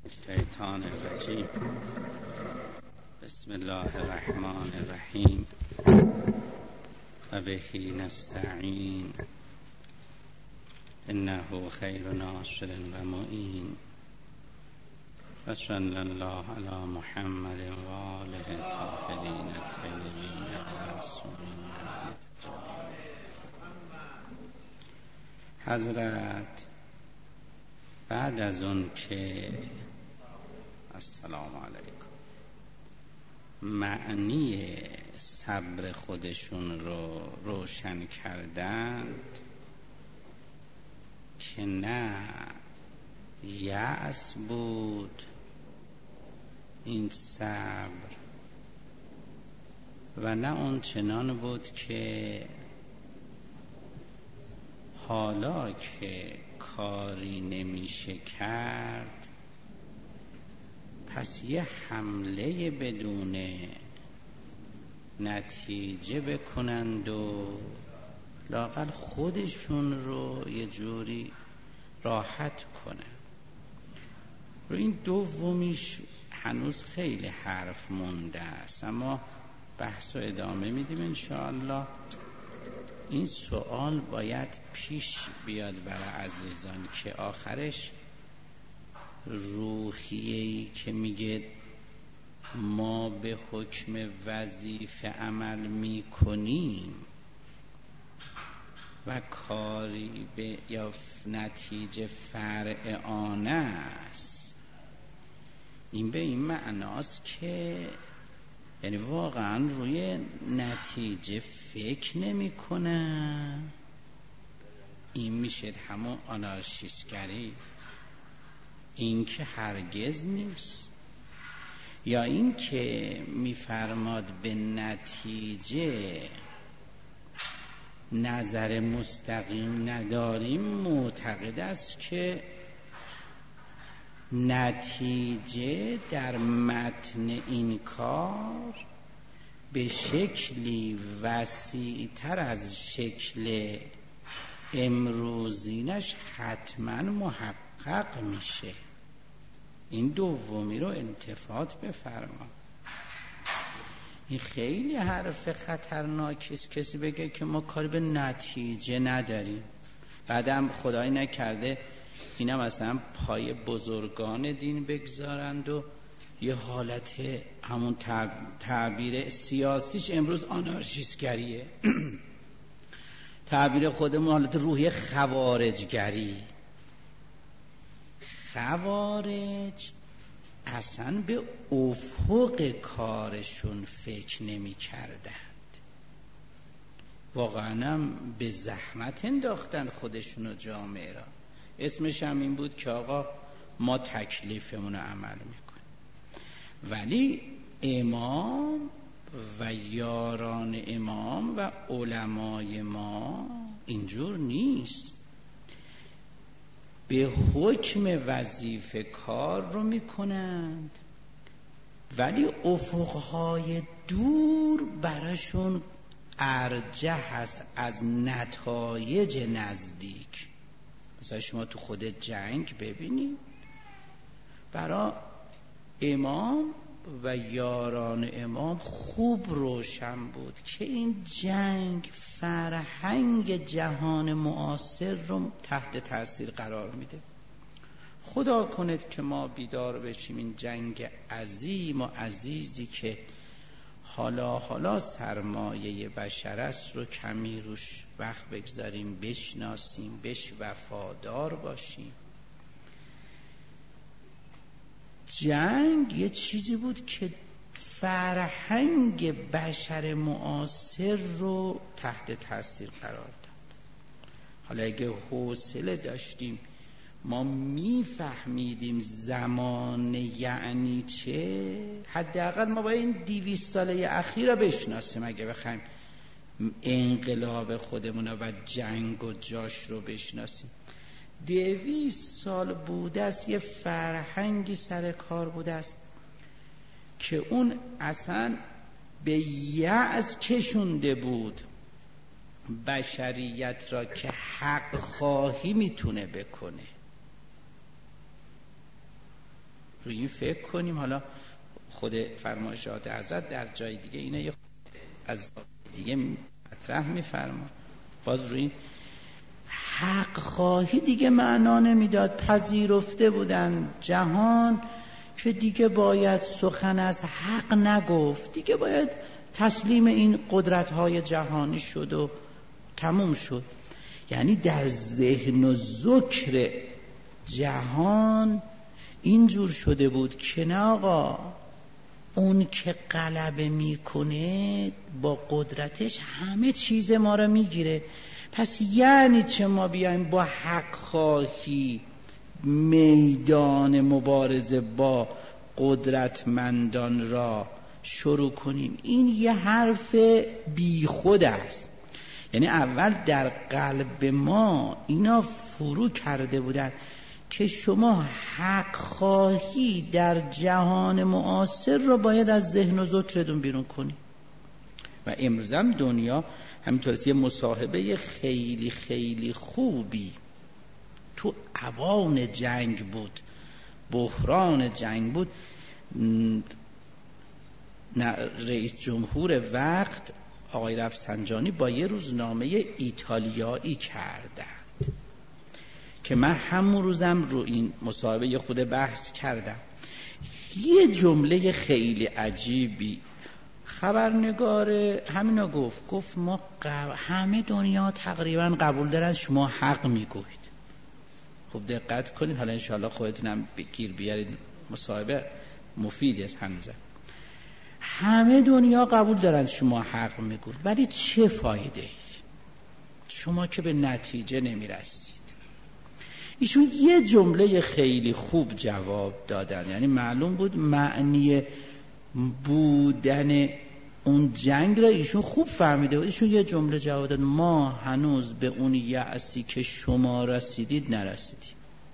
الشیطان الرجیم. بسم الله الرحمن الرحیم و بهی نستعین انه خیر ناصر و معین و صلی الله علی محمد و آله الطاهرین الطیبین المعصومین. حضرت بعد از اون که السلام علیکم معنی صبر خودشون رو روشن کردند که نه یأس بود این صبر و نه اون چنان بود که حالا که کاری نمیشه کرد پس یه حمله بدون نتیجه بکنند و لااقل خودشون رو یه جوری راحت کنن. رو این دومیش هنوز خیلی حرف مونده است، اما بحث و ادامه میدیم انشاءالله. این سوال باید پیش بیاد برای عزیزان که آخرش روحیه‌ای که میگه ما به حکم وظیفه عمل میکنیم و کاری به یا نتیجه فرع آن است، این به این معناست که یعنی واقعا روی نتیجه فکر نمی کنه. این میشه همون آنارشیستگری. این که هرگز نیست. یا این که میفرماد به نتیجه نظر مستقیم نداریم، معتقد است که نتیجه در متن این کار به شکلی وسیع‌تر از شکل امروزینش حتما محقق میشه. این دومی رو التفات بفرما. این خیلی حرف خطرناکی است کسی بگه که ما کاری به نتیجه نداریم، بعدم خدای نکرده اینا مثلا پای بزرگان دین بگذارند و یه حالت همون تعبیر سیاسیش امروز آنارشیستگریه تعبیر خودمون حالت روحی خوارجگری. خوارج اصلا به افق کارشون فکر نمی کردند، واقعا هم به زحمت انداختن خودشون و جامعه را. اسمش هم این بود که آقا ما تکلیفمون رو عمل میکنیم. ولی امام و یاران امام و علمای ما اینجور نیست. به حکم وظیفه کار رو میکنند ولی افقهای دور براشون ارجح هست از نتایج نزدیک. مثلا شما تو خود جنگ ببینید، برای امام و یاران امام خوب روشن بود که این جنگ فرهنگ جهان معاصر رو تحت تاثیر قرار میده. خدا کند که ما بیدار بشیم این جنگ عظیم و عزیزی که حالا سرمایه بشر است رو کمی روش وقت بگذاریم، بشناسیم، بهش وفادار باشیم. جنگ یه چیزی بود که فرهنگ بشر معاصر رو تحت تاثیر قرار داد. حالا اگه حوصله داشتیم ما میفهمیدیم زمان یعنی چه، حداقل ما باید این 200 ساله اخیر رو بشناسیم اگه بخوایم انقلاب خودمون و جنگ و جاش رو بشناسیم. 200 سال بوده است یه فرهنگی سر کار بوده است که اون اصلا به یأس کشونده بود بشریت را که حق خواهی میتونه بکنه. روی این فکر کنیم. حالا خود فرمایشات حضرت در جای دیگه اینه یه از دیگه مطرح میفرما. باز روی این حق خواهی دیگه معنا نمیداد. پذیرفته بودن جهان که دیگه باید سخن از حق نگفت، دیگه باید تسلیم این قدرت‌های جهانی شد و تموم شد. یعنی در ذهن و ذکر جهان اینجور شده بود که نه آقا، اون که غلبه میکنه با قدرتش همه چیز ما رو میگیره. پس یعنی چه ما بیایم با حق خواهی میدان مبارزه با قدرتمندان را شروع کنیم؟ این یه حرف بی خود است. یعنی اول در قلب ما اینا فرو کرده بودن که شما حق خواهی در جهان معاصر رو باید از ذهن و ذکرتون بیرون کنید. و امروز هم دنیا همینطور یه مصاحبه خیلی خیلی خوبی تو اوان جنگ بود، بحران جنگ بود، رئیس جمهور وقت آقای رفسنجانی با یه روزنامه ایتالیایی کردند که من همون روزم رو این مصاحبه یه خود بحث کردم. یه جمله خیلی عجیبی خبرنگار همینا گفت ما همه دنیا تقریبا قبول دارن شما حق میگوید. خب دقت کنید، حالا انشاءالله خودتونم بگیر بیارید، مصاحبه مفیدی است. همه دنیا قبول دارن شما حق میگوید، ولی چه فایده ای؟ شما که به نتیجه نمیرسید. ایشون یه جمله خیلی خوب جواب دادن، یعنی معلوم بود معنی بودن اون جنگ را ایشون خوب فهمیده بود. ایشون یه جمله جواب داد: ما هنوز به اون یأسی که شما رسیدید نرسیدیم.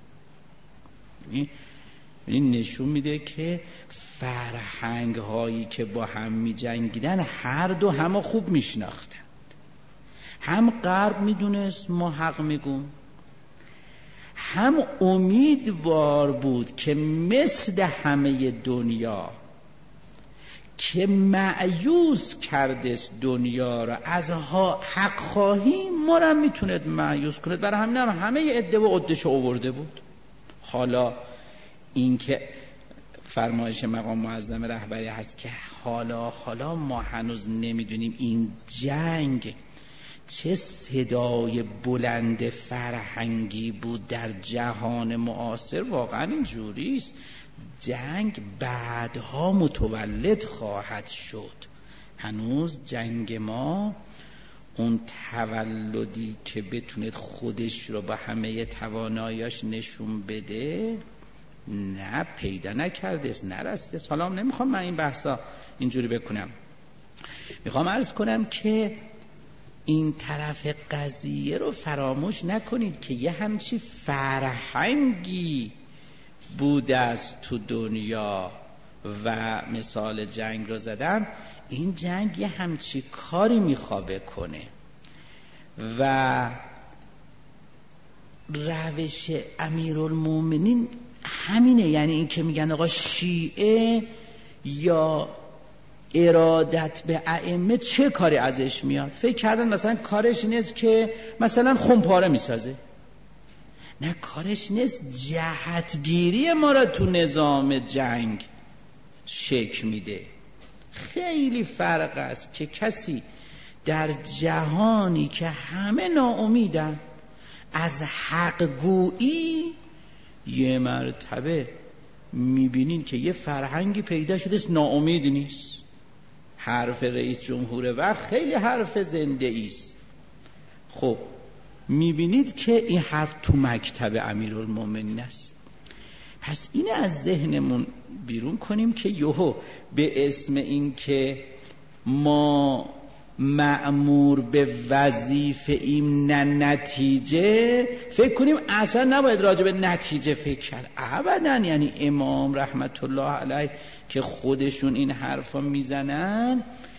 این نشون میده که فرهنگ هایی که با هم می جنگیدن هر دو همه خوب میشناختند. هم غرب میدونست ما حق میگیم، هم امیدوار بود که مثل همه دنیا که مأیوس کردست دنیا را از حق خواهی، ما را میتوند مأیوس کند. برای همین همه عده و عدش آورده بود. حالا این که فرمایش مقام معظم رهبری هست که حالا ما هنوز نمیدونیم این جنگ چه صدای بلند فرهنگی بود در جهان معاصر. واقعا این جوریست، جنگ بعدها متولد خواهد شد. هنوز جنگ ما اون تولدی که بتوند خودش رو با همه تواناییاش نشون بده نه پیدا نکرده، نرسته. حالا نمیخوام من این بحثا اینجوری بکنم، میخوام عرض کنم که این طرف قضیه رو فراموش نکنید که یه همچی فرهنگی بوده است تو دنیا و مثال جنگ رو زدم. این جنگ یه همچی کاری میخواد کنه و روش امیرالمومنین همینه. یعنی این که میگن آقا شیعه یا ارادت به ائمه چه کاری ازش میاد؟ فکر کردن مثلا کارش نیست که مثلا خمپاره میسازه، نه کارش نیست جهتگیری ما را تو نظام جنگ شکل میده. خیلی فرق است که کسی در جهانی که همه ناامیدن از حق گویی یه مرتبه میبینین که یه فرهنگی پیدا شده است ناامید نیست. حرف رئیس جمهور وقت خیلی حرف زنده ایست. خب میبینید که این حرف تو مکتب امیرالمومنین است. پس این از ذهنمون بیرون کنیم که یهو به اسم این که ما مأمور به وظیفه ایم نه نتیجه فکر کنیم اصلا نباید راجع به نتیجه فکر کرد. ابدا. یعنی امام رحمت الله علیه که خودشون این حرفا میزنن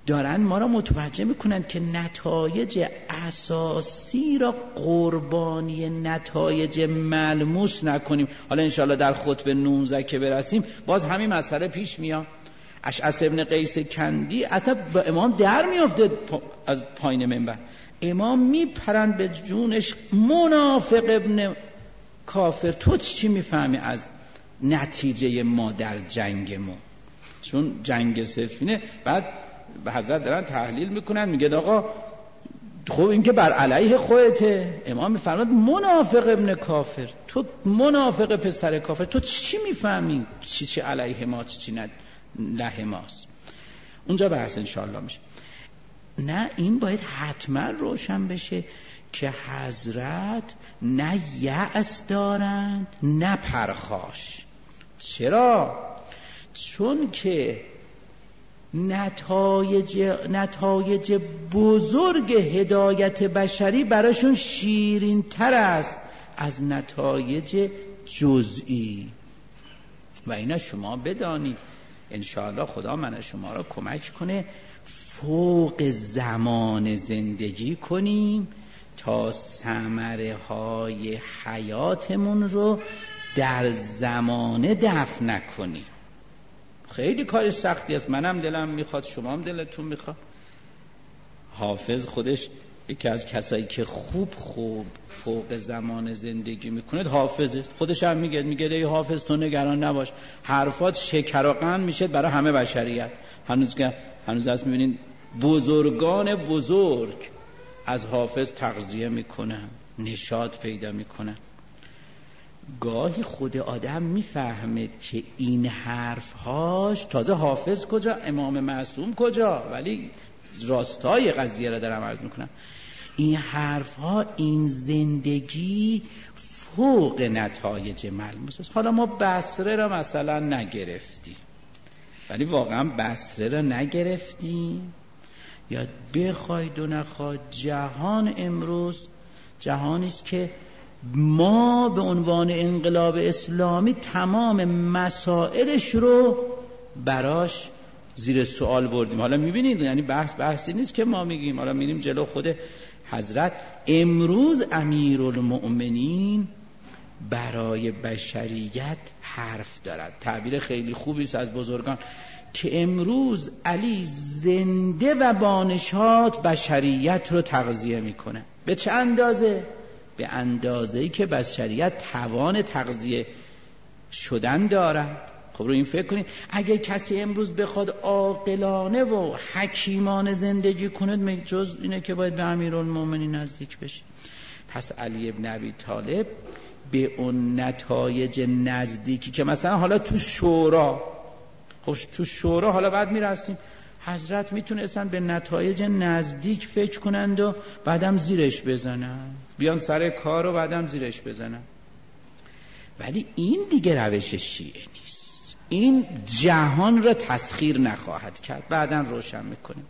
دارن ما را متوجه میکنن که نتایج اساسی را قربانی نتایج ملموس نکنیم. حالا انشاءالله در خطبه 19 که برسیم باز همین مسئله پیش میاد. اشعث ابن قیس کندی حتی با امام در میافته از پایین منبر، امام میپرند به جونش منافق ابن کافر، تو چی میفهمی از نتیجه ما در جنگمون؟ چون جنگ صفینه. بعد به حضرت دارن تحلیل میکنن، میگه آقا خب این که بر علیه خودته. امام میفرماد منافق ابن کافر، تو منافق پسر کافر، تو چی میفهمی چی علیه ما چی له ماست؟ اونجا بحث انشاءالله میشه. نه این باید حتما روشن بشه که حضرت نه یأس دارند نه پرخاش. چرا؟ چون که نتایج بزرگ هدایت بشری براشون شیرین تر است از نتایج جزئی. و اینا شما بدانید انشاءالله خدا من شما را کمک کنه فوق زمان زندگی کنیم تا ثمره های حیاتمون رو در زمانه دفن نکنیم. خیلی کار سختی است، منم دلم میخواد، شما هم دلتون میخواد. حافظ خودش یکی از کسایی که خوب فوق زمان زندگی میکنه حافظه. خودش هم میگه ای حافظ تو نگران نباش، حرفات شکر و قند میشه برای همه بشریت. هنوز هست میبینین بزرگان بزرگ از حافظ تغذیه میکنن، نشاط پیدا میکنن. گاهی خود آدم میفهمه که این حرفهاش، تازه حافظ کجا، امام معصوم کجا، ولی راستای قضیه را دارم عرض میکنم، این حرفها، این زندگی فوق نتایج ملموس است. حالا ما بصره را مثلا نگرفتیم، ولی واقعا بصره را نگرفتیم یا بخواید و نخواید جهان امروز جهانی است که ما به عنوان انقلاب اسلامی تمام مسائلش رو براش زیر سوال بردیم. حالا میبینید یعنی بحثی نیست که ما میگیم، حالا میریم جلو خود حضرت. امروز امیرالمؤمنین برای بشریت حرف دارد. تعبیر خیلی خوبی است از بزرگان که امروز علی زنده و بانشاد بشریت رو تغذیه میکنه. به چه اندازه؟ به اندازه‌ای که بشریت توان تغذیه شدن دارد. خب رو این فکر کنید اگه کسی امروز بخواد عاقلانه و حکیمانه زندگی کنه جز اینه که باید به امیرالمومنین نزدیک بشه. پس علی ابن ابی طالب به اون نتایج نزدیکی که مثلا حالا تو شورا، خب تو شورا حالا بعد میرسیم، حضرت میتونستن به نتایج نزدیک فکر کنند و بعدم زیرش بزنن، بیان سر کار و بعدم زیرش بزنن. ولی این دیگه روش شیعه نیست، این جهان را تسخیر نخواهد کرد. بعدم روشن میکنیم.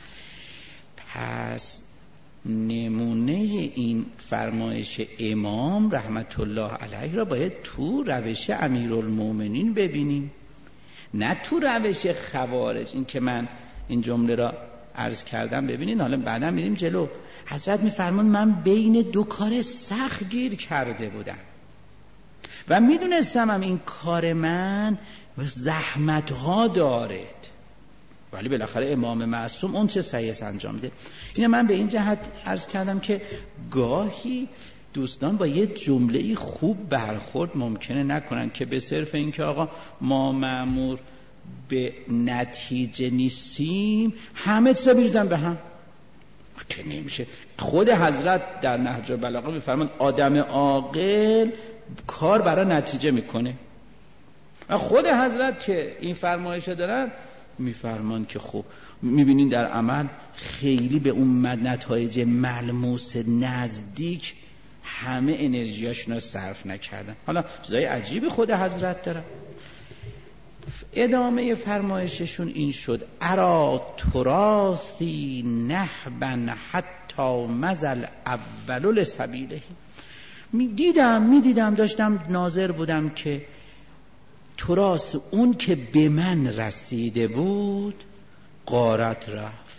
پس نمونه این فرمایش امام رحمت الله علیه را باید تو روش امیرالمومنین ببینیم، نه تو روش خوارج. این که من این جمله را عرض کردم ببینید. حالا بعدم میریم جلو. حضرت میفرمان من بین دو کار سخت گیر کرده بودم و میدونستم این کار من زحمتها دارد، ولی بالاخره امام معصوم اون چه سعی انجام ده. اینه من به این جهت عرض کردم که گاهی دوستان با یه جمله خوب برخورد ممکنه نکنن که به صرف این که آقا ما مأمور به نتیجه نیستیم همه چیزا بریزن به هم، که نمیشه. خود حضرت در نهج البلاغه میفرمان آدم عاقل کار برای نتیجه میکنه و خود حضرت که این فرمایشه دارن میفرمان که خب میبینین در عمل خیلی به اون نتایج ملموس نزدیک همه انرژیاشون رو صرف نکردن. حالا چیزای عجیبی خود حضرت دارن. ادامه فرمایششون این شد ارا تراثی نهبا حتی مزل اولو لسبیله. میدیدم داشتم ناظر بودم که تراث اون که به من رسیده بود غارت رفت.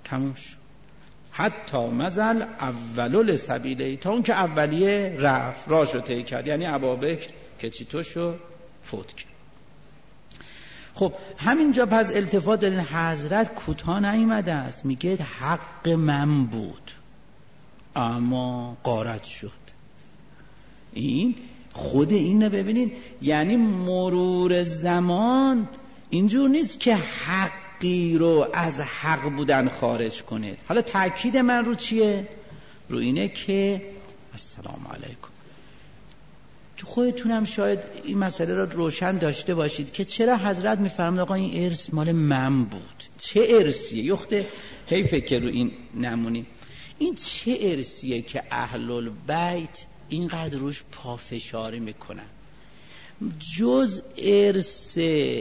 تموم شد. حتی مزل اولو لسبیله، تا اون که اولیه رفت راشو طی کرد، یعنی ابابکر که چیتوشو فوت کرد. خب همینجا پس التفات دارین، حضرت کوتاه نیامده است، میگه حق من بود اما غارت شد. این خود این رو ببینید، یعنی مرور زمان اینجور نیست که حقی رو از حق بودن خارج کنید. حالا تأکید من رو چیه؟ رو اینه که السلام علیکم، تو خودتونم شاید این مسئله را روشن داشته باشید که چرا حضرت میفرماد آقا این ارث مال من بود. چه ارثیه؟ یخته حیفه که رو این نمونیم. این چه ارثیه که اهل البیت اینقدر روش پافشاری میکنن؟ جز ارث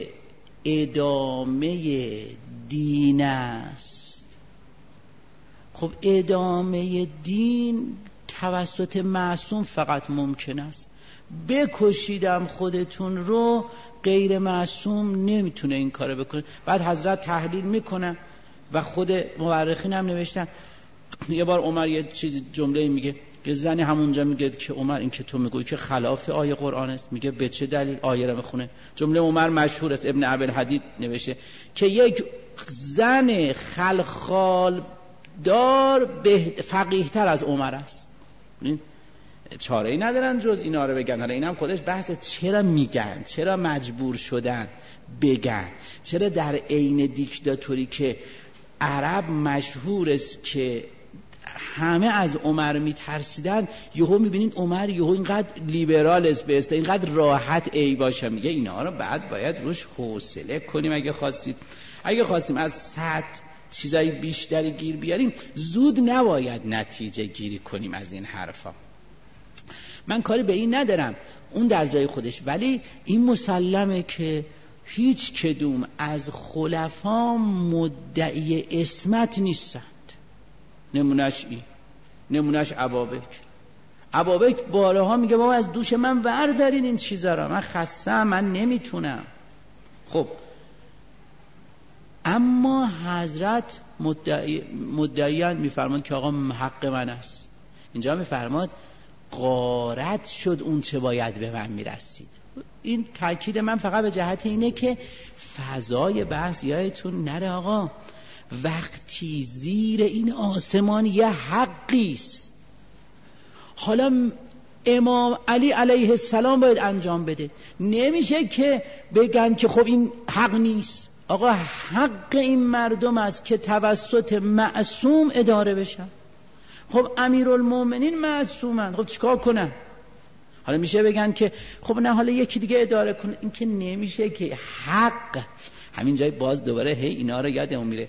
ادامه دین است. خب ادامه دین توسط معصوم فقط ممکن است. بکشیدم خودتون رو، غیر معصوم نمیتونه این کارو بکنه. بعد حضرت تحلیل میکنن و خود مورخین هم نوشتن. یه بار عمر یه چیز جمله میگه که زنی همونجا میگه که عمر این که تو میگویی که خلاف آیه قرآن است. میگه به چه دلیل؟ آیه رو میخونه. جمله عمر مشهور است، ابن ابوالحدید نوشته که یک زن خلخال دار فقیه تر از عمر است. چاره ای ندارن جز اینا رو بگن. حالا این هم خودش بحث چرا میگن، چرا مجبور شدن بگن، چرا در عین دیکتاتوری که عرب مشهور است که همه از عمر میترسیدن، یهو میبینید عمر یهو اینقدر لیبرال است، به است اینقدر راحت ای باشه. میگه اینا رو بعد باید روش حوصله کنیم. اگه خواستیم از سطح چیزای بیشتری گیر بیاریم، زود نباید نتیجه گیری کنیم از این حرفا. من کاری به این ندارم، اون در جای خودش، ولی این مسلمه که هیچ کدوم از خلفا مدعی عصمت نیستند. نمونش ابابکر بارها میگه بابا از دوش من وردارین این چیزا را، من خستم، من نمیتونم. خب اما حضرت مدعیان میفرماد که آقا حق من است. اینجا میفرماد غارت شد اون چه باید به من میرسید. این تاکید من فقط به جهت اینه که فضای بحث یادتون نره آقا، وقتی زیر این آسمان یه حقیست، حالا امام علی علیه السلام باید انجام بده. نمیشه که بگن که خب این حق نیست. آقا حق این مردم است که توسط معصوم اداره بشن. خب امیرالمومنین معصومن، خب چیکار کنن؟ حالا میشه بگن که خب نه حالا یکی دیگه اداره کنه. این که نمیشه که حق. همین جای باز دوباره هی اینا رو یادمون میره.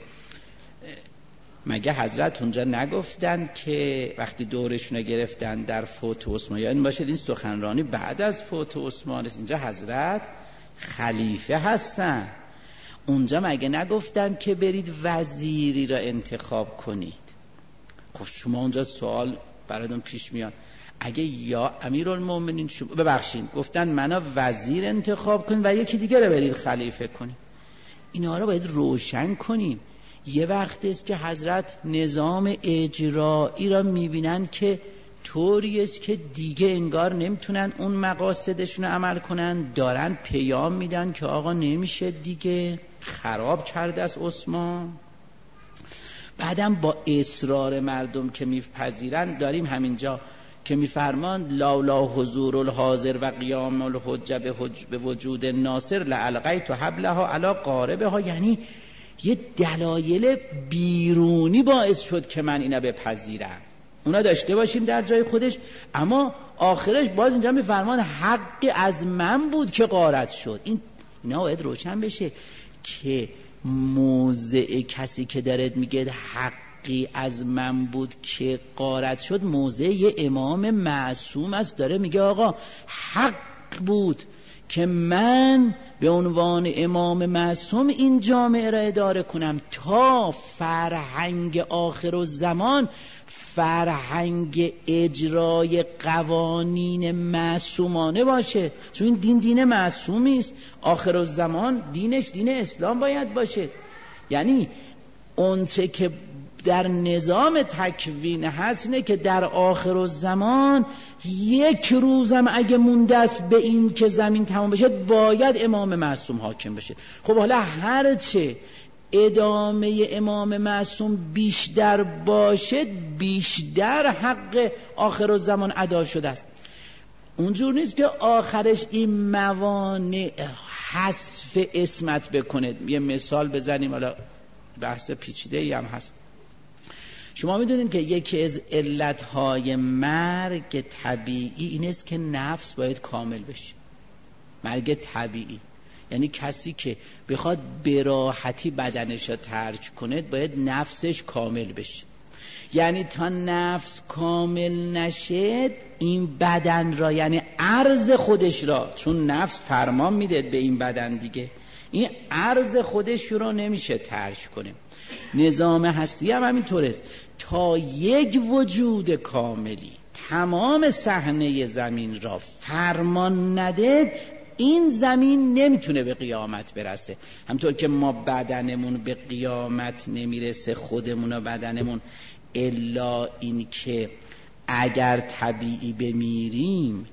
مگه حضرت اونجا نگفتن که وقتی دورشون رو گرفتن در فوت عثمان، یعنی باشه این سخنرانی بعد از فوت عثمان است، اینجا حضرت خلیفه هستن. اونجا مگه نگفتن که برید وزیری را انتخاب کنید؟ خب شما اونجا سوال براتون پیش میاد، اگه یا امیرالمومنین ببخشید گفتن منو وزیر انتخاب کنید و یکی دیگه رو برید خلیفه کنید، اینا رو باید روشن کنیم. یه وقت است که حضرت نظام اجرایی را میبینن که طوری است که دیگه انگار نمیتونن اون مقاصدشون رو عمل کنن، دارن پیام میدن که آقا نمیشه دیگه، خراب کرده از عثمان. بعدم با اصرار مردم که میپذیرن، داریم همینجا که میفرمان لولا حضور الحاضر و قیام الحجه به وجود ناصر لالقیت حبلها علی قاربها، یعنی یه دلایل بیرونی باعث شد که من اینا بپذیرم. اونا داشته باشیم در جای خودش، اما آخرش باز اینجا میفرمان حق از من بود که غارت شد. اینا باید روشن بشه که موضع کسی که دارد میگه حقی از من بود که غارت شد، موضع یه امام معصوم است، داره میگه آقا حق بود که من به عنوان امام معصوم این جامعه را اداره کنم تا فرهنگ آخر الزمان فرهنگ اجرای قوانین معصومانه باشه. چون این دین معصومی است، آخر الزمان دینش دین اسلام باید باشه. یعنی اون چه که در نظام تکوین هست اینه که در آخر الزمان یک روزم اگه مونده است به این که زمین تمام بشه باید امام معصوم حاکم بشه. خب حالا هرچه ادامه امام معصوم بیشتر باشه بیشتر حق آخر الزمان ادا شده است. اونجور نیست که آخرش این موانع حذف اسمت بکنه. یه مثال بزنیم، حالا بحث پیچیده‌ای هم هست. شما میدونید که یکی از علتهای مرگ طبیعی این است که نفس باید کامل بشه. مرگ طبیعی یعنی کسی که بخواد به راحتی بدنش رو ترک کنه باید نفسش کامل بشه. یعنی تا نفس کامل نشه این بدن را، یعنی عرض خودش را، چون نفس فرمان میده به این بدن دیگه، این عرض خودش رو نمیشه ترک کنه. نظام هستی هم همینطور است. تا یک وجود کاملی تمام صحنه زمین را فرمان نده این زمین نمیتونه به قیامت برسه. همطور که ما بدنمون به قیامت نمیرسه خودمون و بدنمون، الا این که اگر طبیعی بمیریم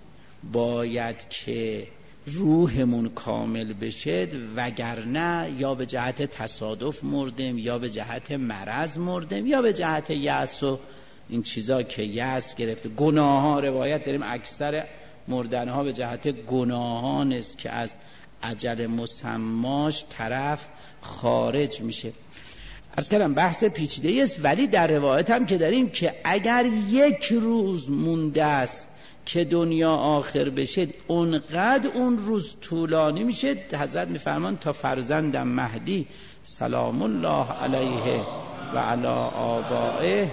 باید که روحمون کامل بشه، وگرنه یا به جهت تصادف مردیم یا به جهت مرض مردیم یا به جهت یأس و این چیزا که یأس گرفته. گناه ها روایت داریم اکثر مردن ها به جهت گناهان است که از اجل مسماش طرف خارج میشه. عرض کردم بحث پیچیده است، ولی در روایت هم که داریم که اگر یک روز مونده است که دنیا آخر بشه اونقدر اون روز طولانی میشه. حضرت میفرمان تا فرزندم مهدی سلام الله علیه و علی آبائه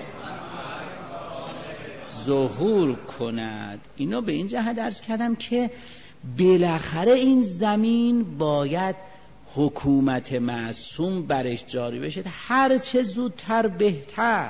ظهور کند. اینو به این جهت عرض کردم که بالاخره این زمین باید حکومت معصوم برش جاری بشه، هر چه زودتر بهتر.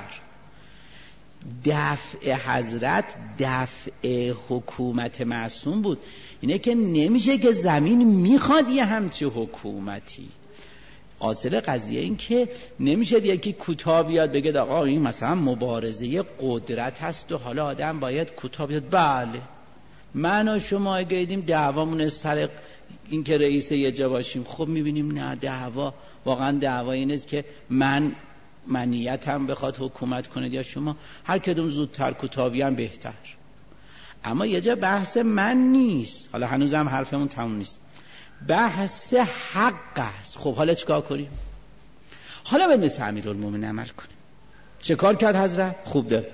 دفع حضرت دفع حکومت معصوم بود. اینه که نمیشه که زمین میخواد یه همچی حکومتی. اصل قضیه این که نمیشه یکی کوتاه بیاد بگه آقا این مثلا مبارزه قدرت هست و حالا آدم باید کوتاه بیاد. بله من و شما اگه دیدیم دعوامون سر این که رئیس یه جا باشیم، خب میبینیم نه دعوا واقعا دعوا این است که منیتم بخواد حکومت کنه یا شما، هر کدوم زودتر کوتاه بیان بهتر. اما یه جا بحث من نیست، حالا هنوزم حرفمون تموم نیست، بحث حق است. خب حالا چیکار کنیم؟ حالا باید مثل امیرالمومنین عمل کنیم. چه کار کرد حضرت؟ خوب داره.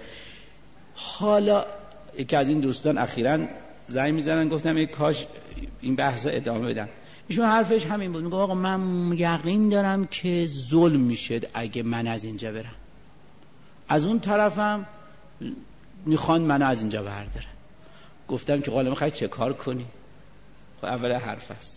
حالا یکی از این دوستان اخیراً زنگ میزنن گفتم یک کاش این بحث ادامه بدن. ایشون حرفش همین بود، میگه آقا من یقین دارم که ظلم میشه اگه من از اینجا برم، از اون طرفم میخوان من از اینجا بردارن. گفتم که حالا میخوای چه کار کنی؟ خب اول حرف است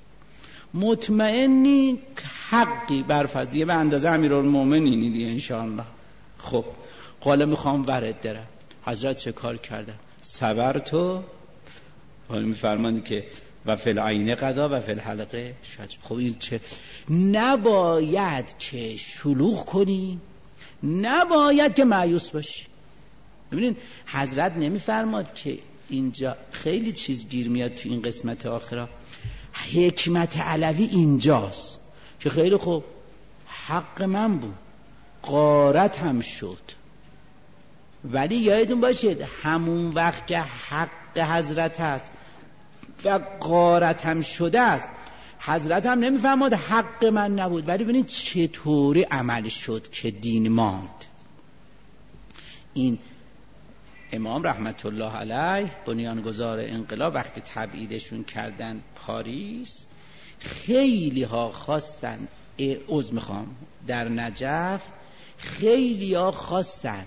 مطمئنی حقی برفرض دیگه به اندازه امیرالمومنینی دیگه انشاءالله. خب حالا میخوام ورد درم. حضرت چه کار کردن؟ صبرتو، حالا میفرماند که و فی العین قضا و فی الحلقه شجر. خب این چه؟ نباید که شلوغ کنی، نباید که مایوس باشی. ببینید حضرت نمیفرماد که اینجا خیلی چیز گیر میاد تو این قسمت آخرا. حکمت علوی اینجاست که خیلی خوب حق من بود، غارت هم شد، ولی یادتون باشید همون وقت که حق حضرت هست و غارت هم شده است، حضرت هم نمیفهمد حق من نبود، ولی ببینید چطوری عمل شد که دین ماند. این امام رحمت الله علیه بنیانگذار انقلاب وقتی تبعیدشون کردن پاریس، خیلی ها خواستن در نجف خیلی ها خواستن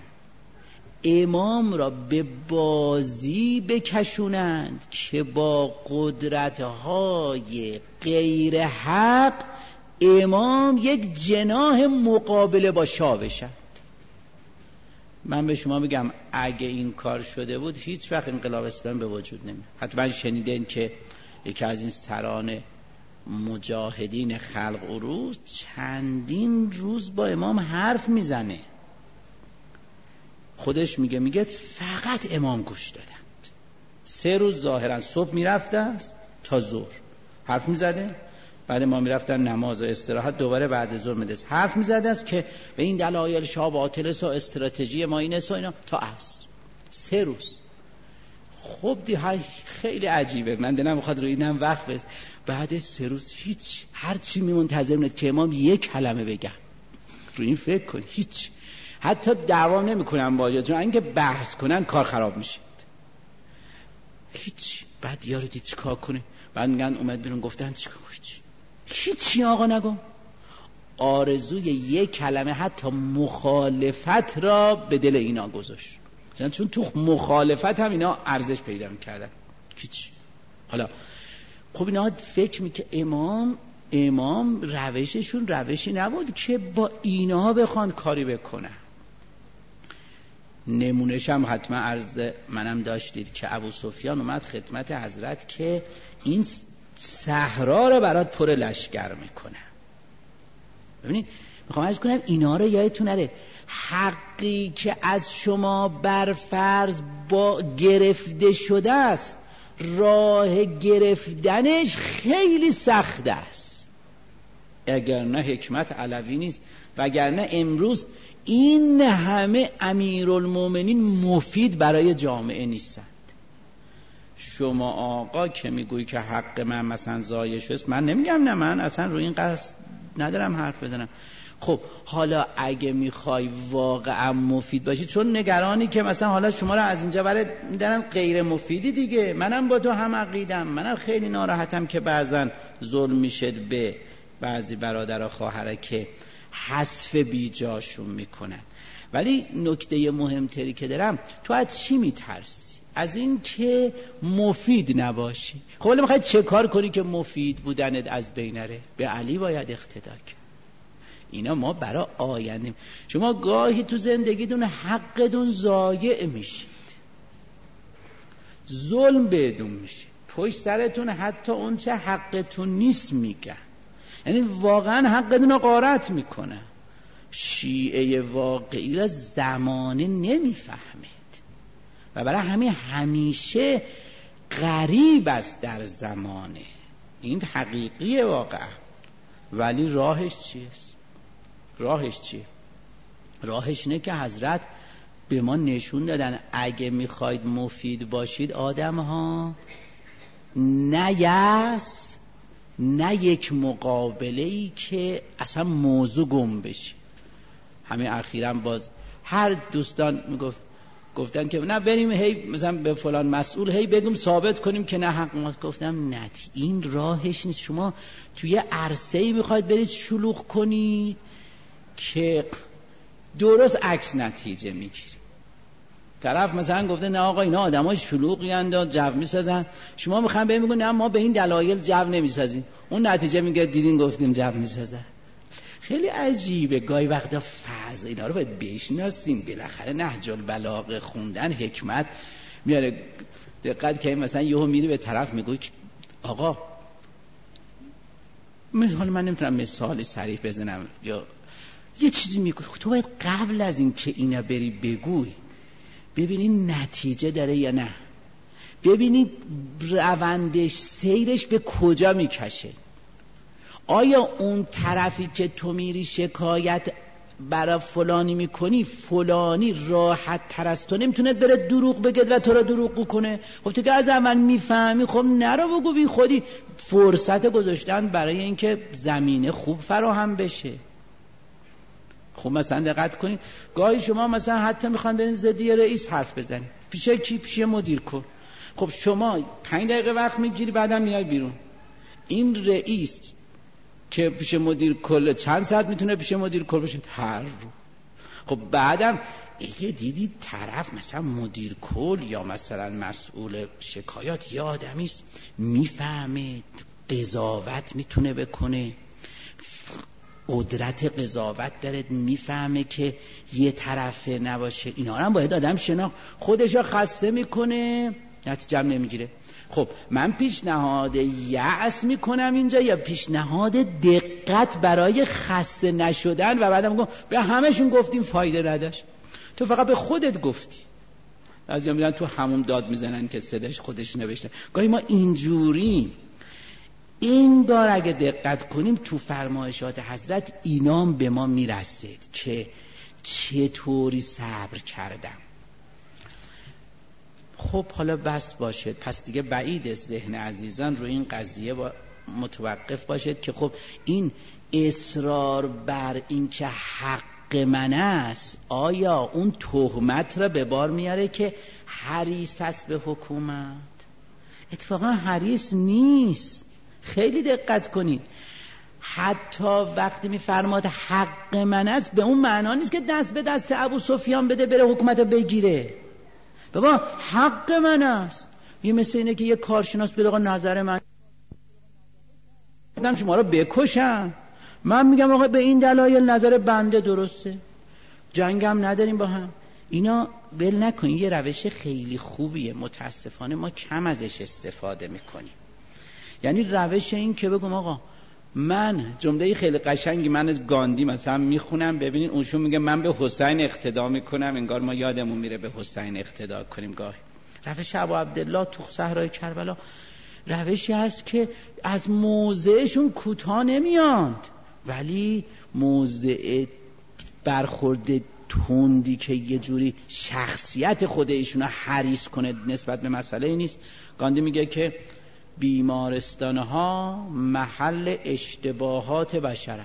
امام را به بازی بکشونند که با قدرت‌های غیر حق امام یک جناح مقابله با شاه بشد. من به شما میگم اگه این کار شده بود هیچ وقت انقلاب اسلامی به وجود نمیاد. حتما شنیدین که یکی از این سران مجاهدین خلق اروز چندین روز با امام حرف میزنه، خودش میگه فقط امام گوش دادند. 3 روز ظاهرا صبح میرفتن تا ظهر حرف میزده، بعد ما میرفتن نماز و استراحت، دوباره بعد ظهر میدست حرف میزده است که به این دلایل شاه باطل است و استراتژی ما این است و اینا تا عصر. 3 روز. خب خیلی عجیبه، من دلم میخواد روی اینم وقت بده. بعد 3 روز هیچ، هر چی منتظر میاد که امام یک کلمه بگن. روی این فکر کن، هیچ، حتی دعوا نمیکنن با چون اینکه بحث کنن کار خراب میشه. هیچ. بعد یارو دید چیکار کنه؟ بعد میگن اومد بیرون، گفتن چیکار کنی؟ هیچی آقا نگو. آرزوی یک کلمه حتی مخالفت را به دل اینا گذاشت، چون تو مخالفت هم اینا ارزش پیدا میکردن. هیچ. حالا خب اینا فکر میکنه امام روششون روشی نبود که با اینا بخوان کاری بکنن. نمونهش هم حتما عرض منم داشتید که ابو سفیان اومد خدمت حضرت که این صحرا رو برات پر لشکر میکنه. ببینید میخوام عرض کنم اینا رو یادتون نره، حقی که از شما بر فرض با گرفته شده است، راه گرفتنش خیلی سخت است، اگر نه حکمت علوی نیست، وگرنه امروز این همه امیرالمومنین مفید برای جامعه نیستند. شما آقا که میگویی که حق من مثلا ضایع شد، من نمیگم نه، من اصلا روی این قصد ندارم حرف بزنم. خب حالا اگه میخوای واقعا مفید باشی، چون نگرانی که مثلا حالا شما رو از اینجا برای میدارن غیر مفیدی دیگه، منم با تو هم عقیدم، منم خیلی ناراحتم که بعضن ظلم میشه به بعضی برادر و خواهره که حذف بیجاشون میکنن. ولی نکته مهمتری که دارم، تو از چی میترسی؟ از این که مفید نباشی. خب ولی میخوای چه کار کنی که مفید بودنت از بین نره؟ به علی باید اقتدا کرد. اینا ما برای آینده. شما گاهی تو زندگیتون حقتون ضایع میشید، ظلم بهتون میشه، پشت سرتون حتی اون چه حقتون نیست میگن، یعنی واقعا حقتون رو غارت میکنه. شیعه واقعی را زمانه نمیفهمید و برای همین همیشه غریب است در زمانه. این حقیقیه واقعا. ولی راهش چیست؟ راهش اینه که حضرت به ما نشون دادن اگه میخواید مفید باشید آدم ها، نه یأس، نه یک مقابله‌ای که اصلا موضوع گم بشه. همین اخیراً باز هر دوستان گفتن که نه بریم هی مثلا به فلان مسئول هی بگیم ثابت کنیم که نه حق ما. گفتم نه، این راهش نیست. شما توی عرصه‌ای میخواید برید شلوغ کنید که درست عکس نتیجه میگیری. طرف مثلا گفته نه آقا اینا آدمای شلوغی اند جو میسازن، شما میخواین بهم میگن نه ما به این دلایل جو نمیسازیم، اون نتیجه میگه دیدین گفتیم جو میسازن. خیلی عجیبه. گاهی وقتا فاز اینا رو باید بشناسیم. بالاخره نهج البلاغه خوندن حکمت میاره. دقت که مثلا یهو میری به طرف میگوی آقا مثلا من نمیتونم مثال صریح بزنم یا یه چیزی میگوی، تو باید قبل از این که اینا بری بگوی ببینی نتیجه داره یا نه، ببینی روندش سیرش به کجا میکشه. آیا اون طرفی که تو میری شکایت برای فلانی میکنی، فلانی راحت تر از تو نمیتونه بره دروغ بگه و تو را دروغ کنه؟ خب تو که از اول میفهمی خب نرو بگو، بی خودی فرصت گذاشتن برای اینکه زمینه خوب فراهم بشه. خب مثلا دقت کنید گاهی شما مثلا حتی میخوان برین ضد رئیس حرف بزنید، پیش کی؟ پیش مدیر کل. خب شما 5 دقیقه وقت میگیری بعدم میای بیرون. این رئیس که پیش مدیر کل چند ساعت میتونه پیش مدیر کل بشه؟ هر رو. خب بعدم اگه دیدید طرف مثلا مدیر کل یا مثلا مسئول شکایات یه آدمیست میفهمه قضاوت میتونه بکنه، قدرت قضاوت داره، میفهمه که یه طرفه نباشه، اینا هم باید آدم شناخت. خودشو خسته میکنه نتیجه هم نمیگیره. خب من پیشنهاد یأس میکنم اینجا یا پیشنهاد دقت برای خسته نشدن؟ و بعدم میگم به همشون گفتیم فایده نداشت. تو فقط به خودت گفتی. بعضیا میرن تو هموم داد میزنن که صداش خودش نوشته. گاهی ما اینجوری این دار اگه دقت کنیم تو فرمایشات حضرت اینام به ما میرسید که چطوری صبر کردم. خب حالا بس باشد، پس دیگه بعید ذهن عزیزان رو این قضیه متوقف باشد که خب این اصرار بر این که حق من است آیا اون تهمت را به بار میاره که حریص است به حکومت؟ اتفاقا حریص نیست. خیلی دقت کنید، حتی وقتی میفرماد حق من است به اون معنا نیست که دست به دست ابو سفیان بده بره حکومت بگیره. بابا حق من است. یه مثل اینه که یه کارشناس بده آقا نظر من شما رو بکشن، من میگم آقا به این دلایل نظر بنده درسته، جنگم نداریم با هم. اینا بل نکنین، یه روش خیلی خوبیه، متاسفانه ما کم ازش استفاده میکنیم. یعنی روش این که بگم آقا من جمله خیلی قشنگی من از گاندی مثلا میخونم، ببینین اونشون میگه من به حسین اقتدا میکنم، انگار ما یادمون میره به حسین اقتدا کنیم. گاهی روش ابو عبدالله تو صحرای کربلا روشی هست که از موضعشون کوتاه نمیاند، ولی موضع برخورد تندی که یه جوری شخصیت خود ایشون حریص کنه نسبت به مسئله نیست. گاندی میگه که بیمارستانها محل اشتباهات بشرند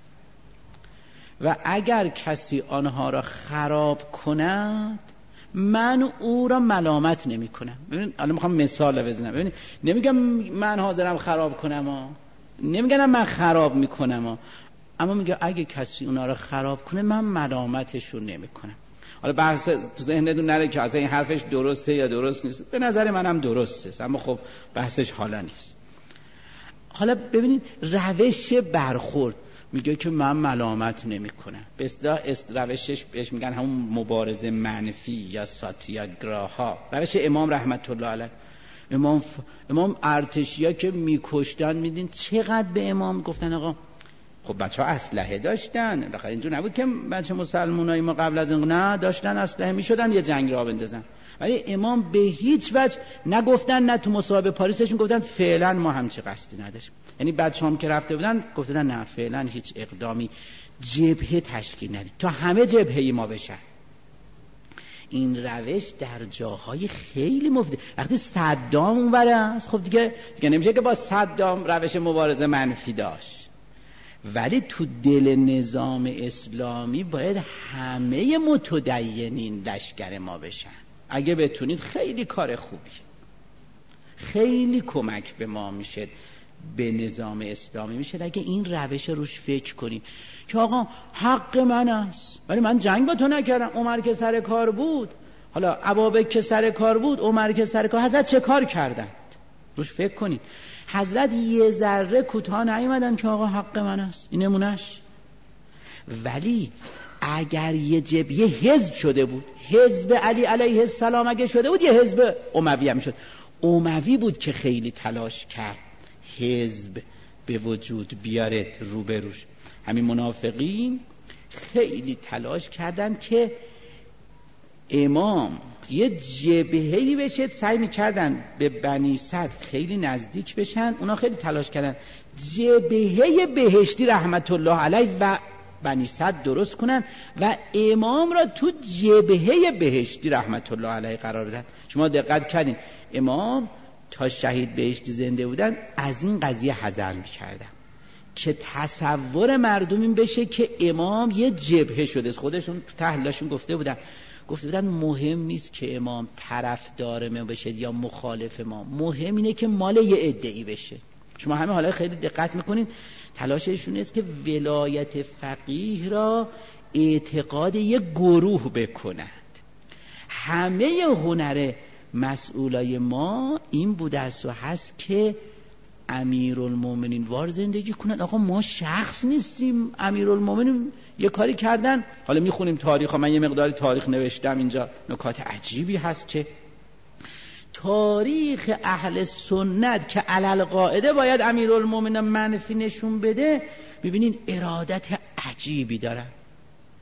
و اگر کسی آنها را خراب کند من او را ملامت نمی کنم. ببینید الان میخوام مثال بزنم. ببینید نمیگم من حاضرم خراب کنم نمیگم من خراب میکنم اما میگه اگه کسی اونا را خراب کنه من ملامتشون نمی کنم. حالا بحث تو ذهنتون نره که اصلا این حرفش درسته یا درست نیست، به نظر منم درسته، اما خب بحثش حالا نیست. حالا ببینید روش برخورد میگه که من ملامت نمی کنم. به اصطلاح روشش بهش میگن همون مبارزه منفی یا ساتیاگراها. روش امام رحمت الله علیه، امام ارتشیا که میکشتن میدین چقدر به امام گفتن آقا خب بچه‌ها اسلحه داشتن، بخاطر اینجور نبود که بچه مسلمانای ما قبل از این نه داشتن اسلحه میشدن یه جنگ را بندازن، ولی امام به هیچ وجه نگفتن، نه تو مصاحبه پاریسشون گفتن فعلا ما همچه قصدی نداریم. یعنی بچه‌هام که رفته بودن گفتن نه فعلا هیچ اقدامی جبهه تشکیل ندیم تا همه جبهه‌ای ما بشن. این روش در جاهای خیلی مفیده. وقتی صدام اونوره است خب دیگه نمیشه که با صدام روش مبارزه منفی داشت، ولی تو دل نظام اسلامی باید همه متدینین لشکر ما بشن. اگه بتونید خیلی کار خوبی، خیلی کمک به ما میشه، به نظام اسلامی میشه اگه این روش روش فکر کنیم که آقا حق من است ولی من جنگ با تو نکردم. عمر که سر کار بود، حالا ابابکر که سر کار بود، عمر که سر کار، حضرت چه کار کردن؟ روش فکر کنید. حضرت یه ذره کوتاه نیومدن که آقا حق من است، این نمونش. ولی اگر یه جبهه حزب شده بود، حزب علی علیه السلام اگه شده بود، یه حزب اموی هم شد. اموی بود که خیلی تلاش کرد حزب به وجود بیارد روبروش. همین منافقین خیلی تلاش کردن که امام یه جبهه‌ای بشه، سعی می‌کردن به بنی صدر خیلی نزدیک بشن. اونا خیلی تلاش کردن جبهه بهشتی رحمت الله علیه و بنی صدر درست کنن و امام را تو جبهه بهشتی رحمت الله علیه قرار بدن. شما دقت کردین امام تا شهید بهشتی زنده بودن از این قضیه حذر می‌کردن که تصور مردم این بشه که امام یه جبهه شده. خودشون تو تحلیلشون گفته بودن مهم نیست که امام طرفدار ما بشه یا مخالف ما، مهم اینه که مال یه عده‌ای بشه. شما همه حالا خیلی دقت میکنین تلاششون است که ولایت فقیه را اعتقاد یه گروه بکنند. همه هنر مسئولای ما این بوده است و هست که امیرالمومنین وار زندگی کنند. آقا ما شخص نیستیم، امیرالمومنین یه کاری کردن. حالا میخونیم تاریخ ها، من یه مقداری تاریخ نوشتم اینجا، نکات عجیبی هست که تاریخ اهل سنت که علل قاعده باید امیرالمومنین منفی نشون بده، ببینین ارادت عجیبی دارن.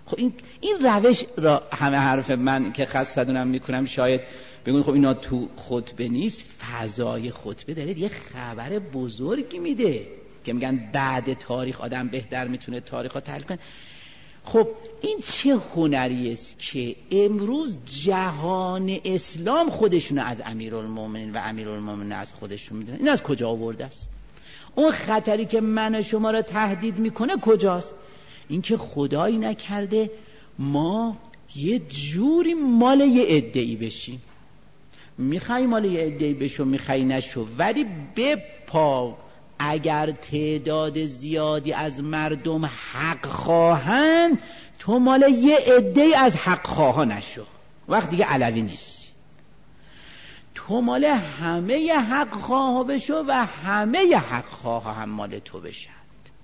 خب این روش را همه حرف من که خستدونم میکنم شاید بگون خب اینا تو خطبه نیست. فضای خطبه داره یه خبر بزرگی میده که میگن بعد تاریخ آدم بهتر میتونه تاریخ ها تحلیل کنه. خب این چه هنری است که امروز جهان اسلام خودشونو از امیرالمومنین و امیرالمومنین از خودشون میدونن؟ این از کجا آورده است؟ اون خطری که من شما را تهدید میکنه کجاست؟ این که خدایی نکرده ما یه جوری مال یه عده‌ای بشیم. میخوای مال یه عده‌ای بشو، میخوای نشو، ولی بپا اگر تعداد زیادی از مردم حق خواهند تو مال یه عده‌ای از حق خواها نشو، وقت دیگه علوی نیستی. تو مال همه حق خواها بشو و همه حق خواها هم مال تو بشند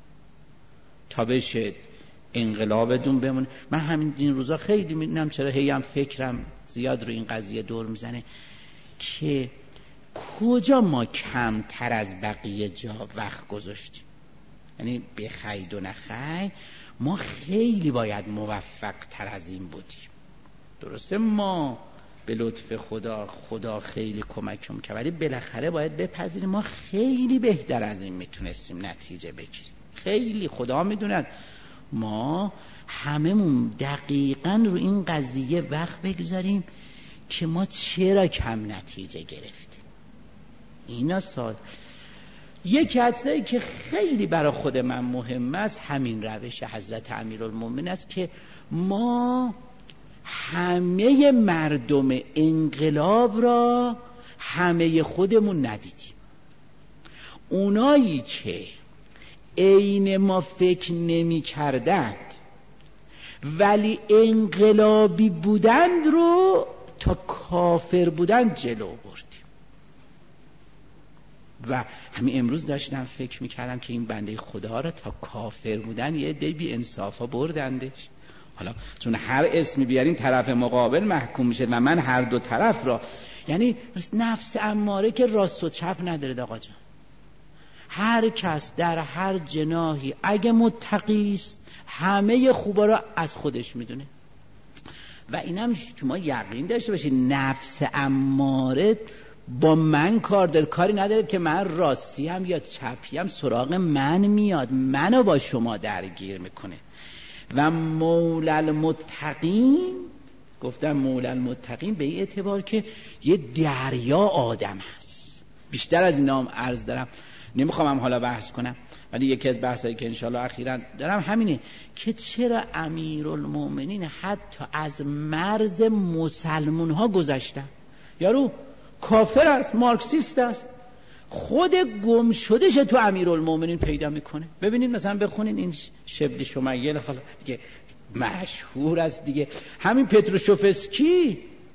تا بشه انقلابتون بمونه. من همین این روزا خیلی میدونم چرا هیم فکرم زیاد رو این قضیه دور میزنه که کجا ما کمتر از بقیه جا وقت گذاشتیم. یعنی بخید و نخید ما خیلی باید موفق تر از این بودیم. درسته ما به لطف خدا خیلی کمکم کرد، ولی بالاخره باید بپذیریم ما خیلی بهتر از این میتونستیم نتیجه بگیریم. خیلی خدا میدوند ما هممون دقیقاً رو این قضیه وقت بگذاریم که ما چرا کم نتیجه گرفتیم. اینا یکی حدثایی که خیلی برای خود من مهم است همین روش حضرت امیرالمومنین است که ما همه مردم انقلاب را همه خودمون ندیدیم. اونایی که عین ما فکر نمی کردند ولی انقلابی بودند رو تا کافر بودند جلو بردیم. و همین امروز داشتم فکر میکردم که این بنده خدا را تا کافر بودن یه عده بی انصافا بردندش. حالا چون هر اسمی بیاریم طرف مقابل محکوم میشه و من هر دو طرف را، یعنی نفس اماره که راست و چپ نداره آقا جان. هر کس در هر جناحی اگه متقی است همه خوبا را از خودش میدونه. و اینم شما یقین داشته باشید نفس اماره با من کار داره، کاری ندارد که من راستی هم یا چپی هم سراغ من میاد، منو با شما درگیر میکنه. و مولا المتقین، گفتم مولا المتقین به این اعتبار که یه دریا آدم هست. بیشتر از این نام عرض دارم نمیخوام هم حالا بحث کنم، ولی یکی از بحثایی که انشاءالله اخیراً دارم همینه که چرا امیرالمومنین حتی از مرز مسلمون ها گذشتن. یارو کافر است، مارکسیست است، خود گم شدهش تو امیرالمومنین پیدا میکنه. ببینید مثلا بخونید این شبلی شمیل حالا دیگه مشهور است دیگه، همین پتروشوفسکی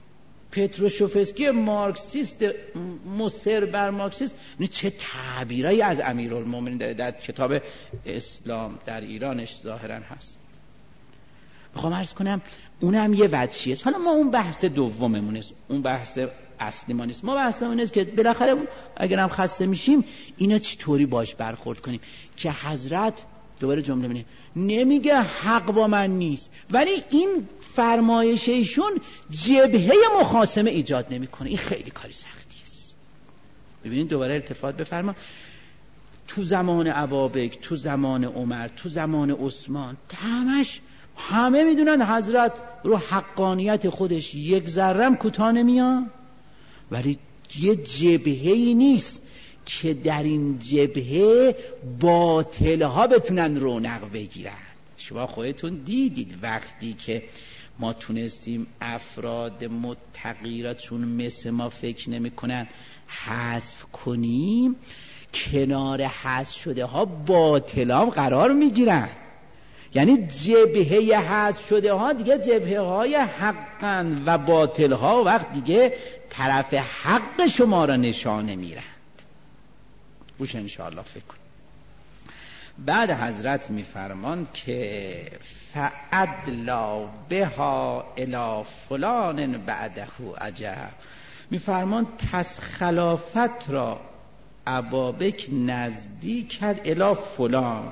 مارکسیست مصر بر مارکسیست، چه تعبیرایی از امیرالمومنین داره در کتاب اسلام در ایرانش ظاهرا هست. بخوام عرض کنم اونم یه وجهی است. حالا ما اون بحث دوممون است، اون بحث اصلی ما نیست. ما بحثمون است که بالاخره اگر هم خسته میشیم اینا چطوری باش برخورد کنیم که حضرت دوباره جمله منه نمیگه حق با من نیست، ولی این فرمایش ایشون جبهه مخاصمه ایجاد نمیکنه. این خیلی کاری سختی است. ببینید دوباره التفات بفرما، تو زمان ابابکر، تو زمان عمر، تو زمان عثمان، همه میدونن حضرت رو حقانیت خودش یک ذرم کوتاه نمیاد، ولی یه جبهه‌ای نیست که در این جبهه باطلها بتونن رونق بگیرن. شما خودتون دیدید وقتی که ما تونستیم افراد متقی را چون مثل ما فکر نمی کنن حذف کنیم، کنار حذف شده ها باطلها قرار می گیرن. یعنی جبهه حذف شده ها دیگه جبهه های حقن و باطل ها وقت دیگه طرف حق شما را نشانه میرند. بوش انشاءالله فکر کن. بعد حضرت میفرمان که فعدلا بها الی فلان بعده عجب، میفرمان پس خلافت را ابابکر نزدیک کرد الی فلان،